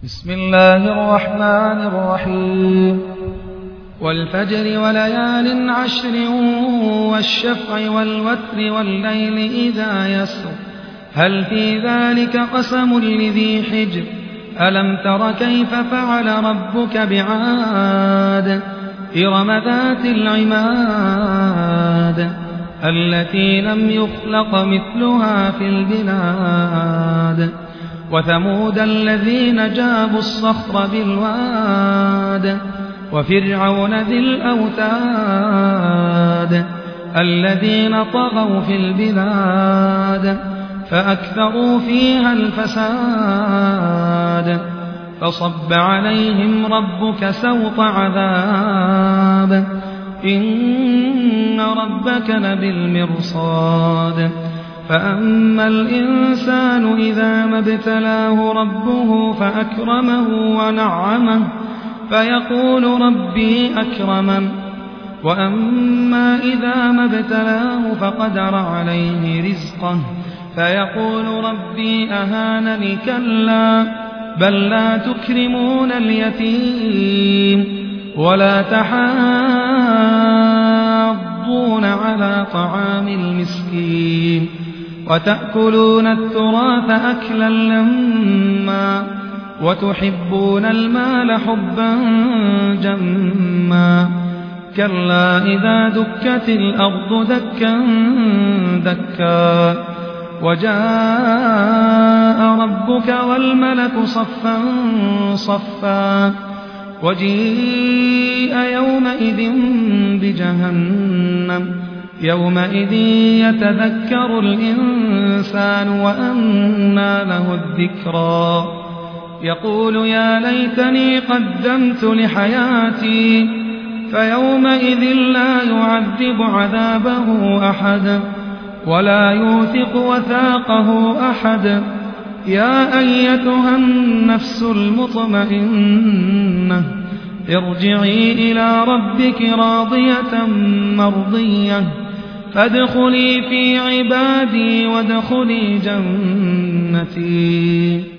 بسم الله الرحمن الرحيم والفجر وليال عشر والشفع والوتر والليل إذا يسر هل في ذلك قسم لذي حجر ألم تر كيف فعل ربك بعاد إرم ذات العماد التي لم يخلق مثلها في البلاد وثمود الذين جابوا الصخر بالواد وفرعون ذي الأوتاد الذين طغوا في البلاد فأكثروا فيها الفساد فصب عليهم ربك سوط عذاب إن ربك لبالمرصاد فأما الإنسان إذا ما ابتلاه ربه فأكرمه ونعمه فيقول ربي أكرمن وأما إذا ما ابتلاه فقدر عليه رزقه فيقول ربي أهانني كلا بل لا تكرمون اليتيم ولا تحاضون على طعام المسكين وتأكلون التراث أكلا لما وتحبون المال حبا جما كلا إذا دكت الأرض دكا دكا وجاء ربك والملك صفا صفا وجيء يومئذ بجهنم يومئذ يتذكر الإنسان وأنى له الذكرى يقول يا ليتني قدمت لحياتي فيومئذ لا يعذب عذابه أحد ولا يوثق وثاقه أحد يا أيتها النفس المطمئنة ارجعي إلى ربك راضية مرضية فادخلي في عبادي وادخلي جنتي.